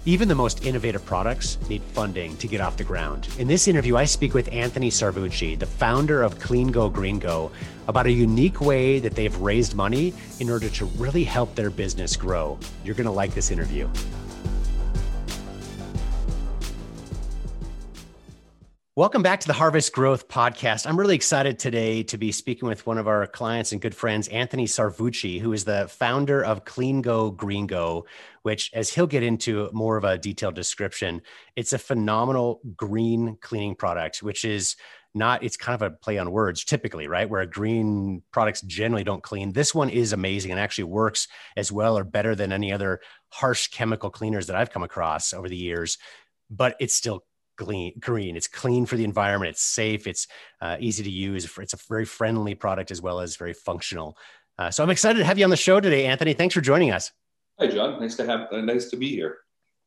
Even the most innovative products need funding to get off the ground. In this interview, I speak with Anthony Sarvucci, the founder of Clean Go Green Go, about a unique way that they've raised money in order to really help their business grow. You're going to like this interview. Welcome back to the Harvest Growth Podcast. I'm really excited today to be speaking with one of our clients and good friends, Anthony Sarvucci, who is the founder of Clean Go Green Go, which, as he'll get into more of a detailed description, it's a phenomenal green cleaning product, which is not, it's kind of a play on words typically, right? Where green products generally don't clean. This one is amazing and actually works as well or better than any other harsh chemical cleaners that I've come across over the years, but it's still green. It's clean for the environment. It's safe. It's easy to use. It's a very friendly product as well as very functional. So I'm excited to have you on the show today, Anthony. Thanks for joining us. Hi, John. Nice to be here.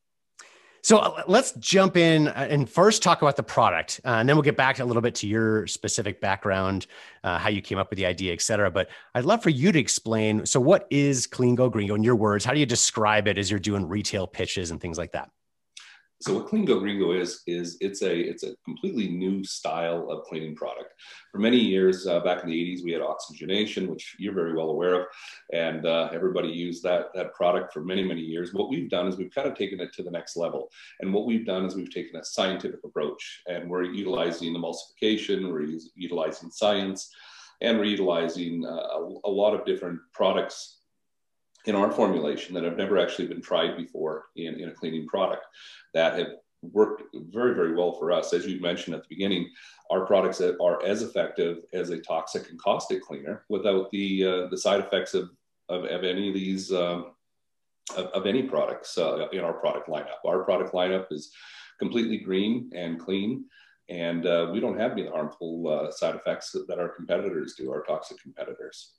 So let's jump in and first talk about the product, and then we'll get back a little bit to your specific background, how you came up with the idea, et cetera. But I'd love for you to explain. So what is Clean Go Green Go in your words? How do you describe it as you're doing retail pitches and things like that? So what Clean Go Green Go is it's a completely new style of cleaning product. For many years, back in the 80s, we had oxygenation, which you're very well aware of, and everybody used that product for many, many years. What we've done is we've kind of taken it to the next level. And what we've done is we've taken a scientific approach, and we're utilizing emulsification, we're utilizing science, and we're utilizing a lot of different products in our formulation that have never actually been tried before in a cleaning product that have worked very, very well for us. As you mentioned at the beginning, our products are as effective as a toxic and caustic cleaner without the side effects of any of these, of any products in our product lineup. Our product lineup is completely green and clean, and we don't have any of the harmful side effects that our competitors do, our toxic competitors.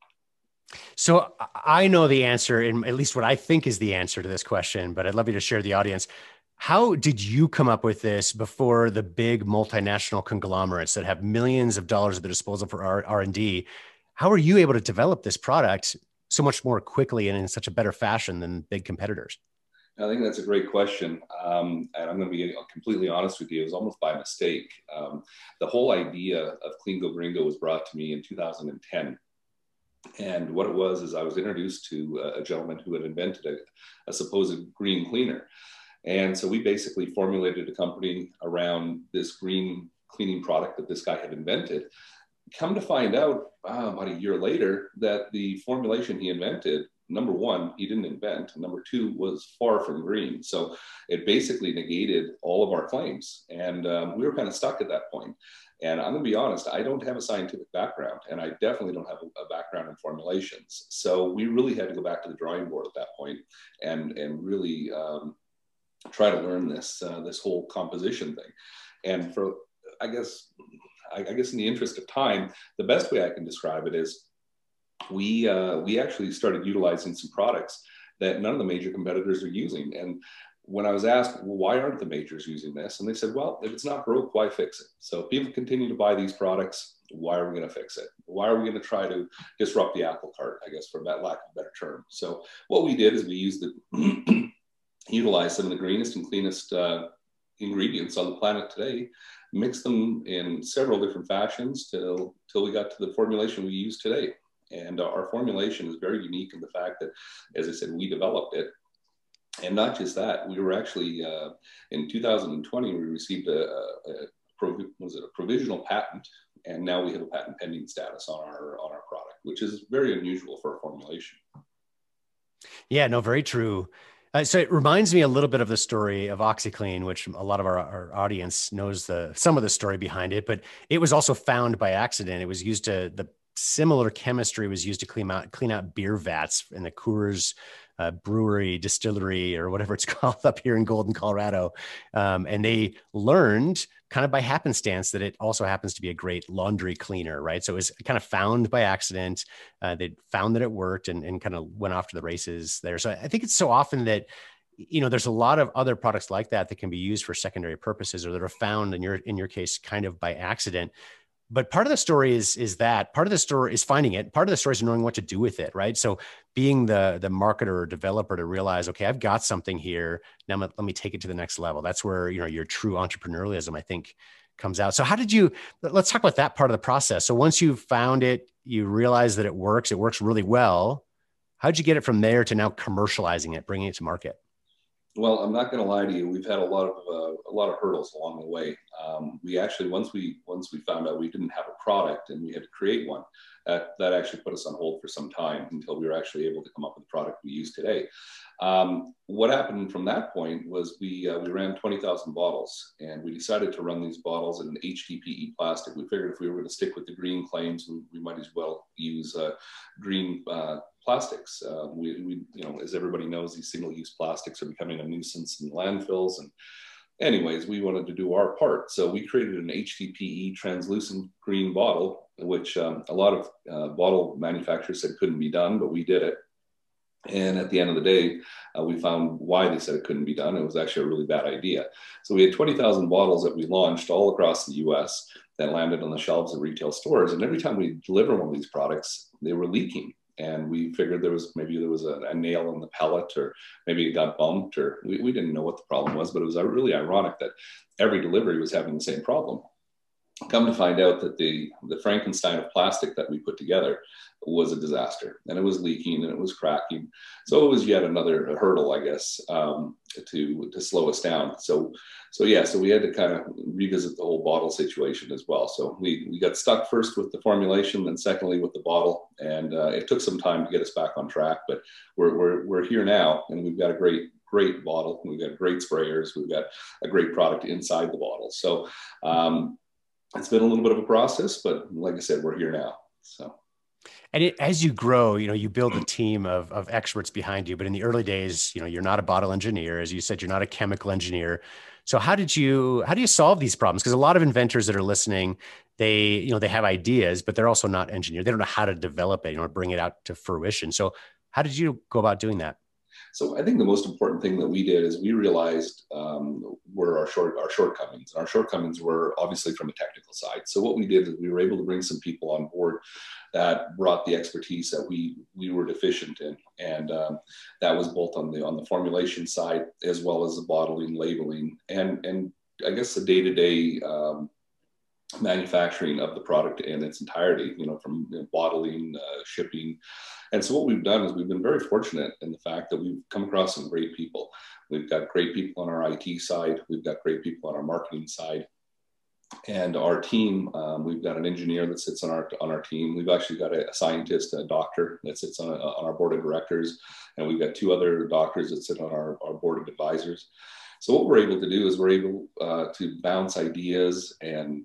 So I know the answer, and at least what I think is the answer to this question, but I'd love you to share with the audience. How did you come up with this before the big multinational conglomerates that have millions of dollars at their disposal for R&D? How are you able to develop this product so much more quickly and in such a better fashion than big competitors? I think that's a great question. And I'm going to be completely honest with you. It was almost by mistake. The whole idea of Clean Go Green Go was brought to me in 2010. And what it was is I was introduced to a gentleman who had invented a supposed green cleaner. And so we basically formulated a company around this green cleaning product that this guy had invented. Come to find out about a year later that the formulation he invented, number one, he didn't invent, and number two, was far from green. So it basically negated all of our claims. And we were kind of stuck at that point. And I'm going to be honest, I don't have a scientific background, and I definitely don't have a background in formulations. So we really had to go back to the drawing board at that point and really try to learn this whole composition thing. And for, I guess in the interest of time, the best way I can describe it is we actually started utilizing some products that none of the major competitors are using. And when I was asked, well, why aren't the majors using this? And they said, well, if it's not broke, why fix it? So if people continue to buy these products, why are we going to fix it? Why are we going to try to disrupt the apple cart, I guess, for that lack of a better term? So what we did is we utilized some of the greenest and cleanest ingredients on the planet today, mixed them in several different fashions till we got to the formulation we use today. And our formulation is very unique in the fact that, as I said, we developed it. And not just that, we were actually, in 2020, we received a provisional patent, and now we have a patent pending status on our product, which is very unusual for a formulation. Yeah, no, very true. So it reminds me a little bit of the story of OxiClean, which a lot of our audience knows some of the story behind it, but it was also found by accident. It was used the similar chemistry was used to clean out beer vats in the Coors brewery, distillery, or whatever it's called up here in Golden, Colorado. And they learned kind of by happenstance that it also happens to be a great laundry cleaner, right? So it was kind of found by accident. They found that it worked and kind of went off to the races there. So I think it's so often that, there's a lot of other products like that can be used for secondary purposes or that are found in your case kind of by accident. But part of the story is that part of the story is finding it. Part of the story is knowing what to do with it, right? So being the marketer or developer to realize, okay, I've got something here. Now let me take it to the next level. That's where, your true entrepreneurialism, I think, comes out. So let's talk about that part of the process. So once you've found it, you realize that it works really well. How'd you get it from there to now commercializing it, bringing it to market? Well, I'm not going to lie to you. We've had a lot of hurdles along the way. We actually, once we found out we didn't have a product and we had to create one, that actually put us on hold for some time until we were actually able to come up with the product we use today. What happened from that point was we ran 20,000 bottles, and we decided to run these bottles in HDPE plastic. We figured if we were going to stick with the green claims, we might as well use green plastics. We, as everybody knows, these single-use plastics are becoming a nuisance in landfills. And anyways, we wanted to do our part. So we created an HDPE translucent green bottle, which a lot of bottle manufacturers said couldn't be done, but we did it. And at the end of the day, we found why they said it couldn't be done. It was actually a really bad idea. So we had 20,000 bottles that we launched all across the US that landed on the shelves of retail stores. And every time we deliver one of these products, they were leaking. And we figured there was a nail in the pellet, or maybe it got bumped, or we didn't know what the problem was, but it was really ironic that every delivery was having the same problem. Come to find out that the Frankenstein of plastic that we put together was a disaster, and it was leaking and it was cracking. So it was yet another hurdle, I guess, to slow us down. So we had to kind of revisit the whole bottle situation as well. So we got stuck first with the formulation, then secondly with the bottle, and it took some time to get us back on track. But we're here now, and we've got a great bottle. We've got great sprayers. We've got a great product inside the bottle. So it's been a little bit of a process, but like I said, we're here now. So. And as you grow, you build a team of experts behind you. But in the early days, you're not a bottle engineer. As you said, you're not a chemical engineer. So how do you solve these problems? Because a lot of inventors that are listening, they have ideas, but they're also not engineers. They don't know how to develop it, bring it out to fruition. So how did you go about doing that? So I think the most important thing that we did is we realized were our shortcomings. And our shortcomings were obviously from a technical side. So what we did is we were able to bring some people on board that brought the expertise that we were deficient in, and that was both on the formulation side as well as the bottling, labeling, and I guess the day-to-day manufacturing of the product in its entirety, from bottling, shipping. And so what we've done is we've been very fortunate in the fact that we've come across some great people. We've got great people on our IT side. We've got great people on our marketing side. And our team, we've got an engineer that sits on our team. We've actually got a scientist, a doctor that sits on our board of directors. And we've got two other doctors that sit on our board of advisors. So what we're able to do is we're able to bounce ideas and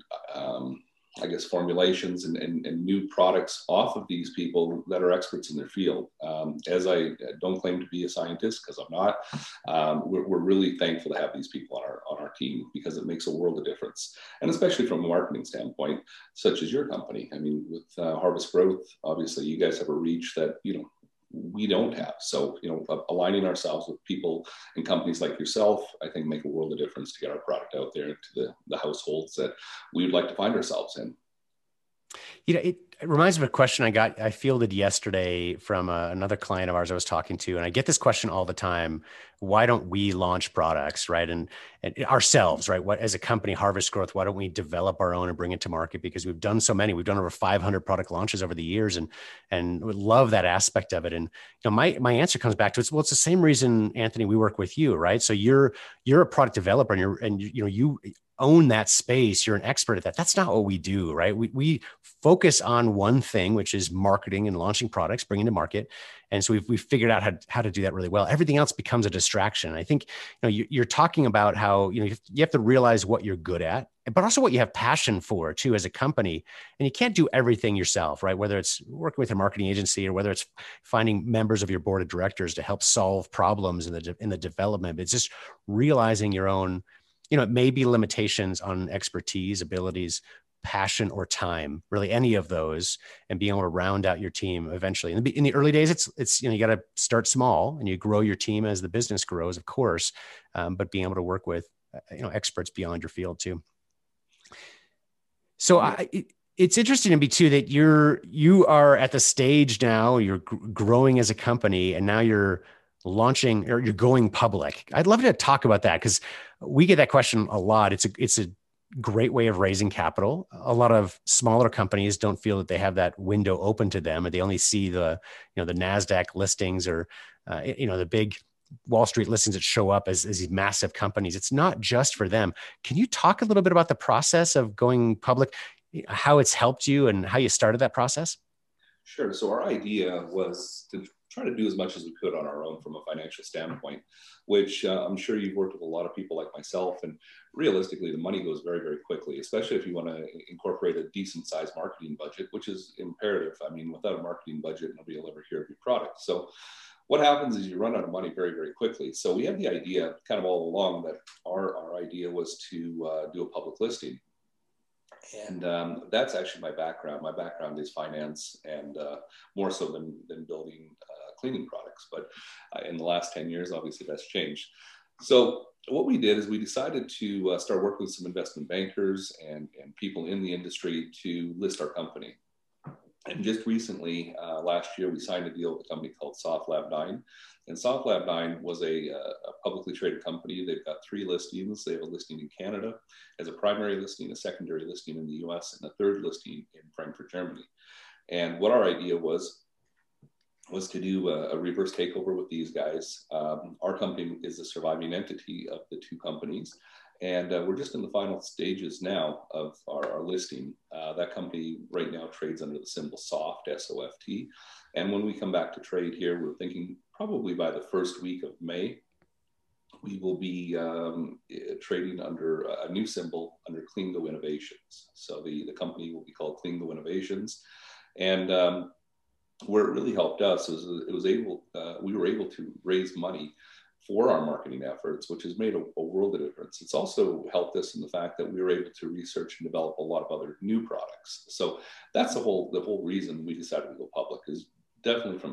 I guess formulations and new products off of these people that are experts in their field. As I don't claim to be a scientist, because I'm not, we're really thankful to have these people on our team, because it makes a world of difference. And especially from a marketing standpoint, such as your company. I mean, with Harvest Growth, obviously you guys have a reach that, we don't have. So, aligning ourselves with people and companies like yourself, I think make a world of difference to get our product out there to the households that we would like to find ourselves in. It reminds me of a question I fielded yesterday from another client of ours I was talking to. And I get this question all the time. Why don't we launch products, right? And ourselves, right? As a company, Harvest Growth, why don't we develop our own and bring it to market? Because we've done so many. We've done over 500 product launches over the years, and we love that aspect of it. And my answer comes back to it's the same reason, Anthony, we work with you, right? So you're a product developer, and you own that space. You're an expert at that. That's not what we do, right? We focus on one thing, which is marketing and launching products, bringing to market. And so we've figured out how to do that really well. Everything else becomes a distraction. I think you're talking about how you have to realize what you're good at, but also what you have passion for too as a company. And you can't do everything yourself, right? Whether it's working with a marketing agency or whether it's finding members of your board of directors to help solve problems in the development. It's just realizing your own. It may be limitations on expertise, abilities, passion, or time, really any of those, and being able to round out your team eventually. In the early days, it's you got to start small and you grow your team as the business grows, of course, but being able to work with experts beyond your field too. So it's interesting to me too that you are at the stage now. You're growing as a company, and now you're launching or you're going public. I'd love to talk about that because we get that question a lot. It's a great way of raising capital. A lot of smaller companies don't feel that they have that window open to them, or they only see the NASDAQ listings or the big Wall Street listings that show up as these massive companies. It's not just for them. Can you talk a little bit about the process of going public, how it's helped you and how you started that process? Sure. So our idea was to try to do as much as we could on our own from a financial standpoint, which I'm sure you've worked with a lot of people like myself. And realistically, the money goes very, very quickly, especially if you want to incorporate a decent sized marketing budget, which is imperative. I mean, without a marketing budget, nobody will ever hear of your product. So what happens is you run out of money very, very quickly. So we had the idea kind of all along that our idea was to do a public listing. And that's actually my background. My background is finance, and more so than building cleaning products. But in the last 10 years, obviously that's changed. So what we did is we decided to start working with some investment bankers and people in the industry to list our company. And just recently, last year, we signed a deal with a company called SoftLab9. And SoftLab9 was a publicly traded company. They've got 3 listings. They have a listing in Canada as a primary listing, a secondary listing in the US, and a third listing in Frankfurt, Germany. And what our idea was to do a reverse takeover with these guys. Our company is the surviving entity of the 2 companies. And we're just in the final stages now of our listing. That company right now trades under the symbol SOFT, SOFT. And when we come back to trade here, we're thinking probably by the first week of May, we will be trading under a new symbol under CleanGo Innovations. So the company will be called CleanGo Innovations. And where it really helped us is we were able to raise money for our marketing efforts, which has made a world of difference. It's also helped us in the fact that we were able to research and develop a lot of other new products. So that's the whole reason we decided to go public, is definitely from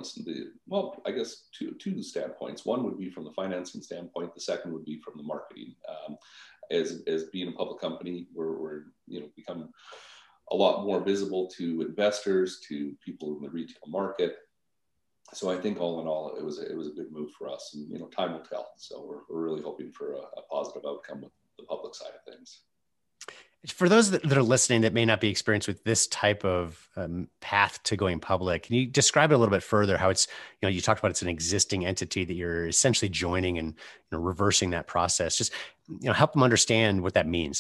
I guess two standpoints. One would be from the financing standpoint. The second would be from the marketing. As being a public company, we're become a lot more visible to investors, to people in the retail market. So I think all in all, it was a good move for us, and time will tell. So we're really hoping for a positive outcome with the public side of things. For those that are listening that may not be experienced with this type of path to going public, can you describe it a little bit further? How it's, you talked about it's an existing entity that you're essentially joining and reversing that process. Just help them understand what that means.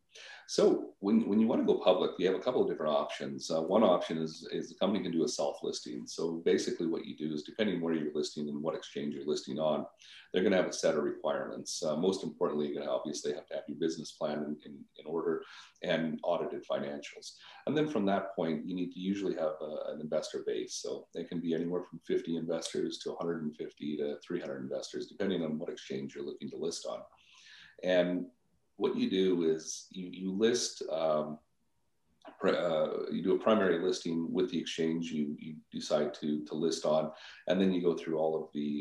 So when you want to go public, you have a couple of different options. One option is the company can do a self-listing. So basically what you do is, depending where you're listing and what exchange you're listing on, they're going to have a set of requirements. Most importantly, you're going to obviously have to have your business plan in order and audited financials. And then from that point, you need to usually have an investor base. So they can be anywhere from 50 investors to 150 to 300 investors, depending on what exchange you're looking to list on. And what you do is you list, you do a primary listing with the exchange you decide to list on, and then you go through all of the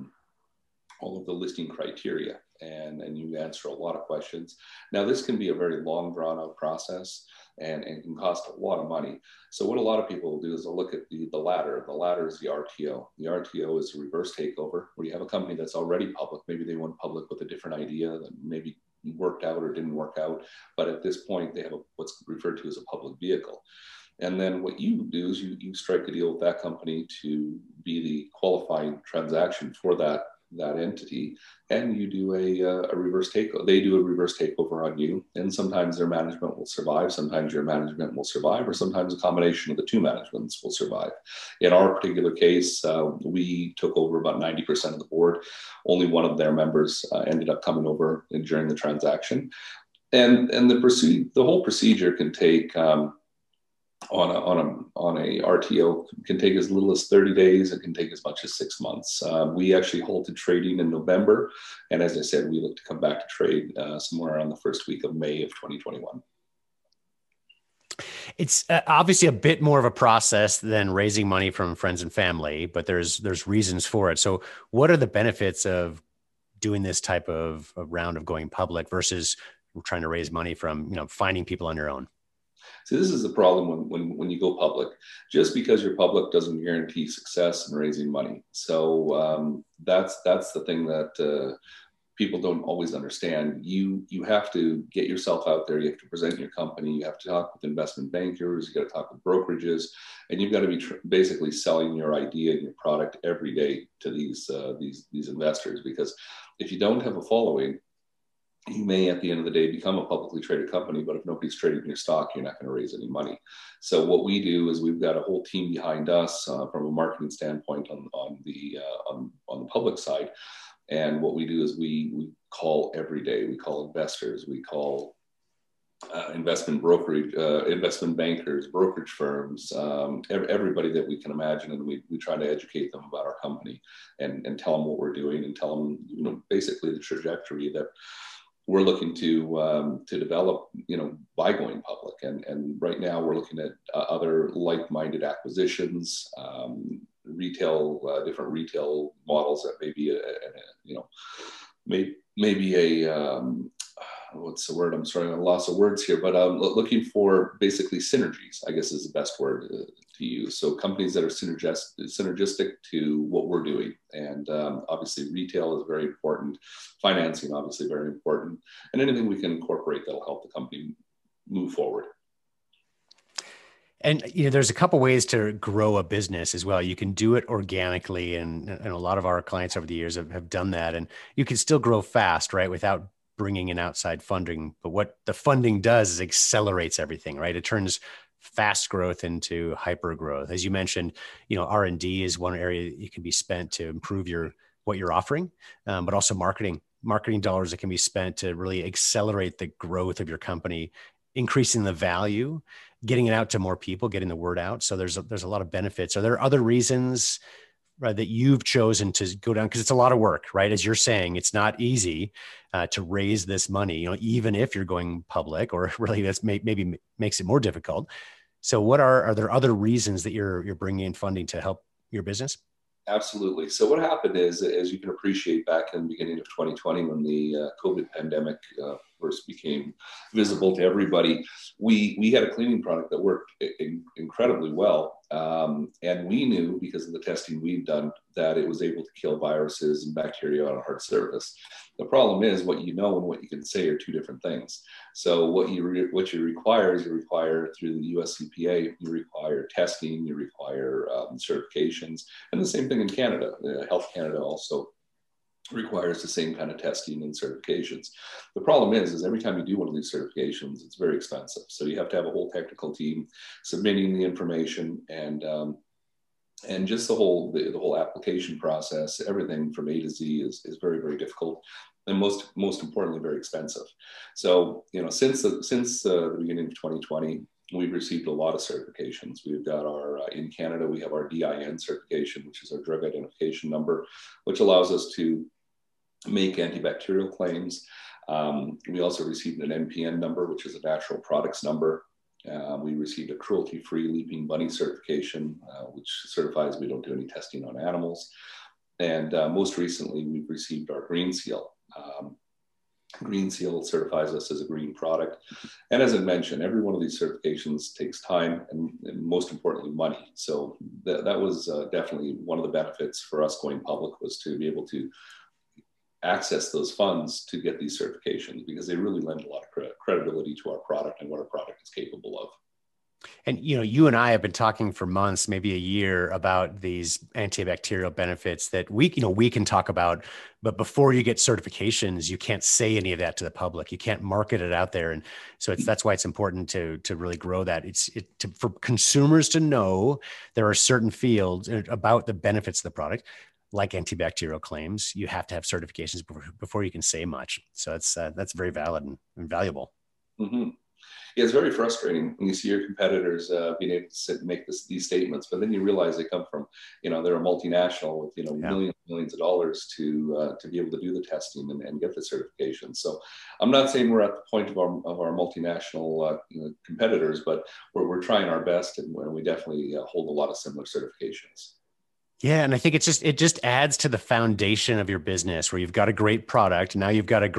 listing criteria, and you answer a lot of questions. Now, this can be a very long, drawn out process and can cost a lot of money. So what a lot of people will do is they'll look at the ladder. The ladder is the RTO. The RTO is a reverse takeover, where you have a company that's already public. Maybe they went public with a different idea that maybe worked out or didn't work out, but at this point they have what's referred to as a public vehicle. And then what you do is you strike a deal with that company to be the qualifying transaction for that entity, and you do a reverse takeover. They do a reverse takeover on you, and sometimes their management will survive, sometimes your management will survive, or sometimes a combination of the 2 managements will survive. In our particular case, we took over about 90% of the board. Only one of their members ended up coming over during the transaction, and the whole procedure can take on a RTO can take as little as 30 days. It can take as much as 6 months. We actually halted trading in November. And as I said, we look to come back to trade somewhere around the first week of May of 2021. It's obviously a bit more of a process than raising money from friends and family, but there's reasons for it. So what are the benefits of doing this type of a round of going public versus trying to raise money from, finding people on your own? See, this is the problem when you go public. Just because you're public doesn't guarantee success in raising money. So that's the thing that people don't always understand. You have to get yourself out there. You have to present your company. You have to talk with investment bankers. You got to talk with brokerages, and you've got to be basically selling your idea and your product every day to these investors. Because if you don't have a following, you may at the end of the day become a publicly traded company, but if nobody's trading your stock, you're not going to raise any money. So what we do is we've got a whole team behind us from a marketing standpoint on the public side. And what we do is we call every day. We call investors. We call investment brokerage, investment bankers, brokerage firms, everybody that we can imagine, and we try to educate them about our company and tell them what we're doing and tell them, basically the trajectory that we're looking to develop, by going public. And right now we're looking at other like-minded acquisitions, different retail models that maybe what's the word? I'm sorry, I'm lost of words here, but looking for basically synergies, I guess is the best word to use. So companies that are synergistic to what we're doing. And obviously retail is very important. Financing, obviously very important. And anything we can incorporate that'll help the company move forward. And there's a couple ways to grow a business as well. You can do it organically, and a lot of our clients over the years have done that. And you can still grow fast, right, without bringing in outside funding. But what the funding does is accelerates everything, right? It turns fast growth into hyper growth. As you mentioned, R&D is one area that can be spent to improve what you're offering, but also marketing dollars that can be spent to really accelerate the growth of your company, increasing the value, getting it out to more people, getting the word out. So there's a lot of benefits. Are there other reasons, right, that you've chosen to go down? Because it's a lot of work, right? As you're saying, it's not easy to raise this money, even if you're going public, or really that's maybe makes it more difficult. So are there other reasons that you're bringing in funding to help your business? Absolutely. So what happened is, as you can appreciate, back in the beginning of 2020, when the COVID pandemic first became visible to everybody, we had a cleaning product that worked incredibly well. And we knew, because of the testing we've done, that it was able to kill viruses and bacteria on a hard surface. The problem is, what you know and what you can say are two different things. So what you require through the USCPA, you require testing, you require certifications, and the same thing in Canada. Health Canada also requires the same kind of testing and certifications. The problem is every time you do one of these certifications, it's very expensive. So you have to have a whole technical team submitting the information, and just the whole application process, everything from A to Z is very, very difficult, and most importantly, very expensive. So, since the beginning of 2020, we've received a lot of certifications. We've got in Canada, we have our DIN certification, which is our drug identification number, which allows us to make antibacterial claims. We also received an NPN number, which is a natural products number. We received a cruelty-free Leaping Bunny certification, which certifies we don't do any testing on animals. And most recently, we've received our Green Seal. Green Seal certifies us as a green product. And as I mentioned, every one of these certifications takes time and most importantly, money. So that was definitely one of the benefits for us going public, was to be able to access those funds to get these certifications, because they really lend a lot of credibility to our product and what our product is capable of. And, you and I have been talking for months, maybe a year, about these antibacterial benefits that we can talk about, but before you get certifications, you can't say any of that to the public. You can't market it out there. And so that's why it's important to really grow that. For consumers to know there are certain fields about the benefits of the product, like antibacterial claims. You have to have certifications before you can say much. So that's very valid and valuable. Mm-hmm. Yeah, it's very frustrating when you see your competitors being able to sit and make these statements, but then you realize they come from, they're a multinational with, millions of dollars to be able to do the testing and get the certification. So I'm not saying we're at the point of our multinational competitors, but we're trying our best, and we definitely hold a lot of similar certifications. Yeah. And I think it just adds to the foundation of your business, where you've got a great product. Now you've got a great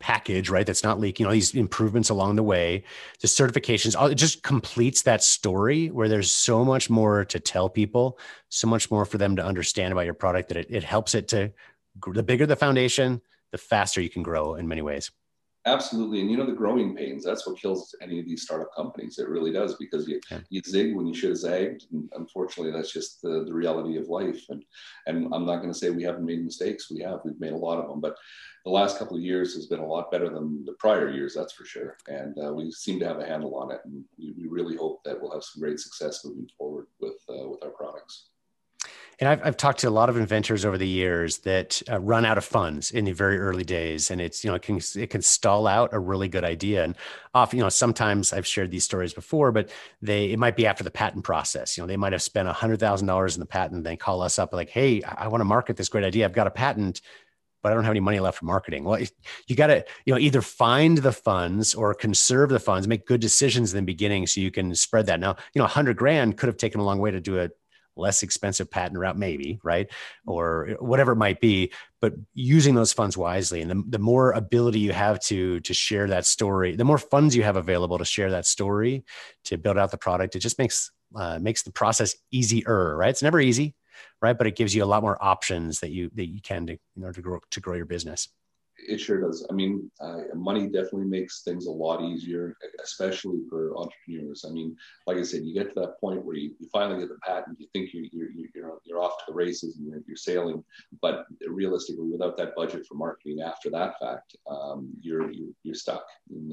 package, right? That's not leaking, all these improvements along the way, the certifications, it just completes that story where there's so much more to tell people, so much more for them to understand about your product that it helps it to, the bigger the foundation, the faster you can grow in many ways. Absolutely. And the growing pains, that's what kills any of these startup companies. It really does, because you zig when you should have zagged. And unfortunately, that's just the reality of life. And I'm not going to say we haven't made mistakes. We've made a lot of them, but the last couple of years has been a lot better than the prior years, that's for sure. And we seem to have a handle on it. And we really hope that we'll have some great success moving forward with our products. And I've talked to a lot of inventors over the years that run out of funds in the very early days, and it's it can stall out a really good idea. And often, sometimes I've shared these stories before, but it might be after the patent process. They might have spent $100,000 in the patent, and then call us up like, "Hey, I want to market this great idea. I've got a patent, but I don't have any money left for marketing." Well, you got to either find the funds or conserve the funds, make good decisions in the beginning so you can spread that. Now, $100,000 could have taken a long way to do it. Less expensive patent route, maybe, right? Or whatever it might be, but using those funds wisely. And the more ability you have to share that story, the more funds you have available to share that story, to build out the product, it just makes the process easier, right? It's never easy, right? But it gives you a lot more options that you can in order to grow your business. It sure does. I mean, money definitely makes things a lot easier, especially for entrepreneurs. I mean, like I said, you get to that point where you finally get the patent, you think you're off to the races and you're sailing, but realistically, without that budget for marketing after that fact, you're stuck.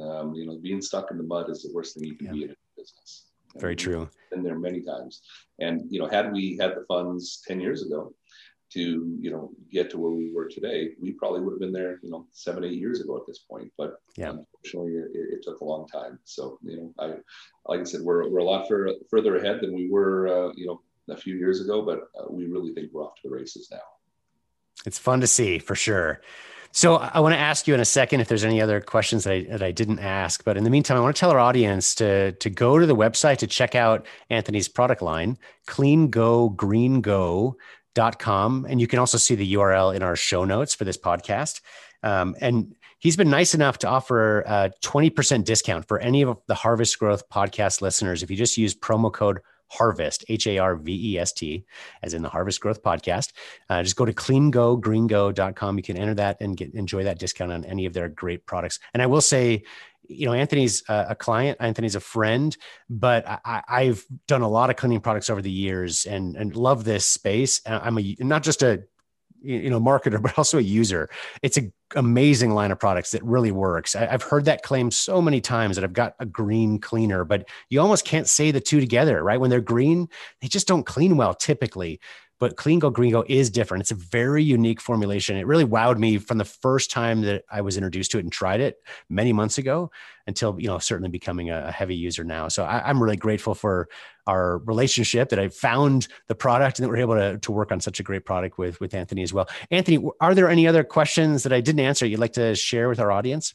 And being stuck in the mud is the worst thing you can be in a business. Very true. Been there many times, and had we had the funds 10 years ago to get to where we were today, we probably would have been there 7-8 years ago at this point. But unfortunately, it took a long time. So like I said, we're a lot further ahead than we were a few years ago, but we really think we're off to the races now. It's fun to see, for sure. So I want to ask you in a second if there's any other questions that I didn't ask, but in the meantime, I want to tell our audience to go to the website to check out Anthony's product line, CleanGoGreenGo.com. And you can also see the URL in our show notes for this podcast. And he's been nice enough to offer a 20% discount for any of the Harvest Growth podcast listeners if you just use promo code HARVEST, HARVEST, as in the Harvest Growth podcast. Just go to CleanGoGreenGo.com. You can enter that and enjoy that discount on any of their great products. And I will say, Anthony's a client, Anthony's a friend, but I've done a lot of cleaning products over the years and love this space. I'm not just a marketer, but also a user. It's an amazing line of products that really works. I've heard that claim so many times that I've got a green cleaner, but you almost can't say the two together, right? When they're green, they just don't clean well typically. But CleanGoGreenGo is different. It's a very unique formulation. It really wowed me from the first time that I was introduced to it and tried it many months ago until, certainly becoming a heavy user now. So I'm really grateful for our relationship, that I found the product and that we're able to work on such a great product with Anthony as well. Anthony, are there any other questions that I didn't answer you'd like to share with our audience?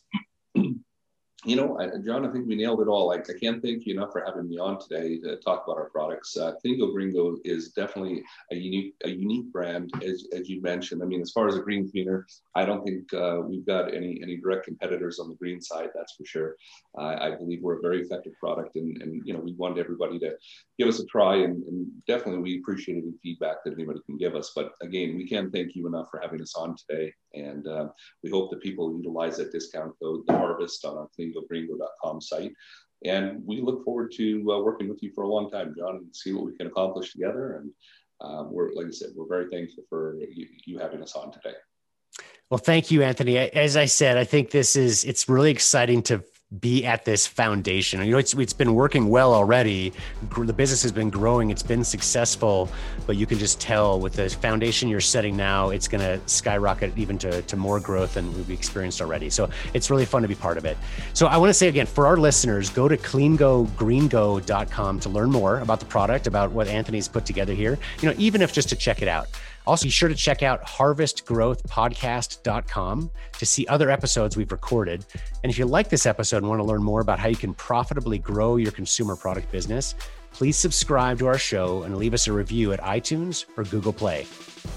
John, I think we nailed it all. I can't thank you enough for having me on today to talk about our products. CleanGoGreenGo is definitely a unique brand, as you mentioned. I mean, as far as a green cleaner, I don't think we've got any direct competitors on the green side, that's for sure. I believe we're a very effective product, and we want everybody to give us a try, and definitely we appreciate any feedback that anybody can give us. But again, we can't thank you enough for having us on today, and we hope that people utilize that discount code, the Harvest, on our CleanGoGreenGo.com site. And we look forward to working with you for a long time, John, and see what we can accomplish together. And like I said, we're very thankful for you having us on today. Well, thank you, Anthony. As I said, I think it's really exciting to be at this foundation. It's been working well already. The business has been growing. It's been successful, but you can just tell with the foundation you're setting now, it's going to skyrocket even to more growth than we've experienced already. So it's really fun to be part of it. So I want to say again, for our listeners, go to CleanGoGreenGo.com to learn more about the product, about what Anthony's put together here, even if just to check it out. Also, be sure to check out harvestgrowthpodcast.com to see other episodes we've recorded. And if you like this episode and want to learn more about how you can profitably grow your consumer product business, please subscribe to our show and leave us a review at iTunes or Google Play.